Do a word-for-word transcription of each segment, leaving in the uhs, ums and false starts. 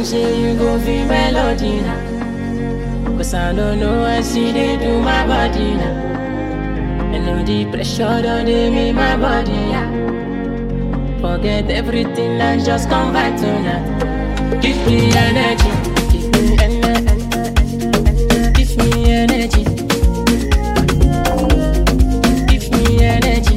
say you go feel melody now. Cause I don't know I see they do my body now. I know the pressure don't they make my body, yeah. Forget everything and just come back tonight. Give me energy, give me energy, give me energy, give me energy,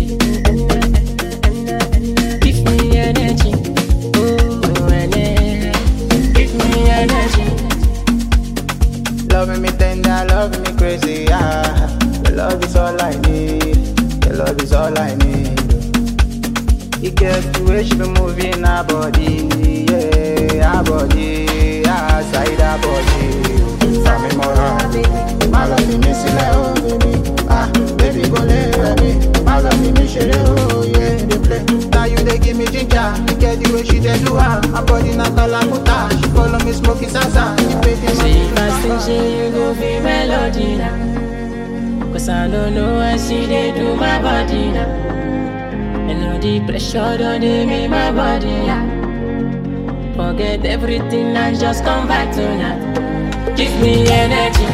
give me energy, oh energy, give me energy. Loving me tender, loving me crazy, yeah. Your love is all I need, your love is all I need. You get the way she be moving her body, yeah, her body, outside her body. Fami mora, my love me miss it, oh baby, ah, baby go lay me, my love me miss it, oh yeah, they play. Now you they give me ginger, you get the way she they do her, her body not talakuta, she follow me smoking salsa, she pay the See money. if I still say you go feel melody now. Cause I don't know I see they do my body now. I know the pressure don't they make my body, yeah. Forget everything and just come back tonight. Give me energy,